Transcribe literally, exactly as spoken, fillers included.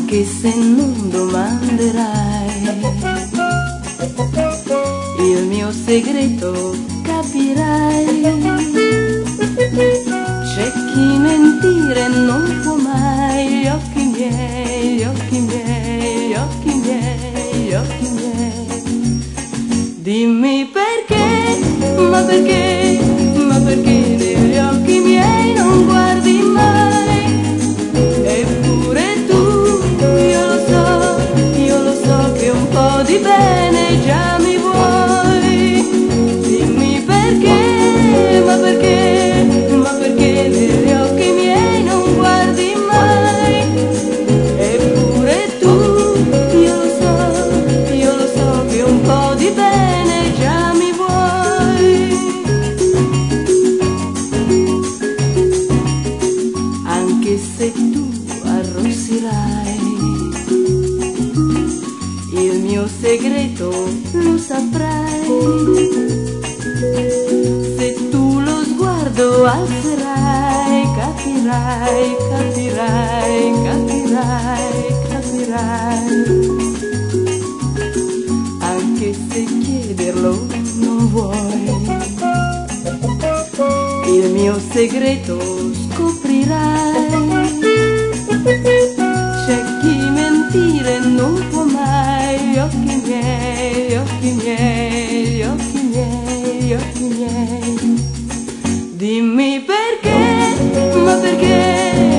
anche se non domanderai il mio segreto, capirai. C'è chi mentire non può mai, gli occhi miei, gli occhi miei, gli occhi miei, gli occhi miei. Dimmi perché, ma perché, ma perché negli occhi miei non guardi mai? Eppure tu, io lo so, io lo so che un po' di bene già mi vuoi. Dimmi perché, ma perché, ma perché negli occhi miei non guardi mai? Eppure tu, io lo so, io lo so che un po' di bene già mi vuoi. Anche se tu arrossirai, il mio segreto lo saprai. Se tu lo sguardo alzerai, capirai, capirai, capirai, capirai. Anche se chiederlo non vuoi, il mio segreto scoprirai. C'è chi mentire non può mai, gli occhi miei, gli occhi miei, gli occhi miei, gli occhi miei. Dimmi perché, ma perché,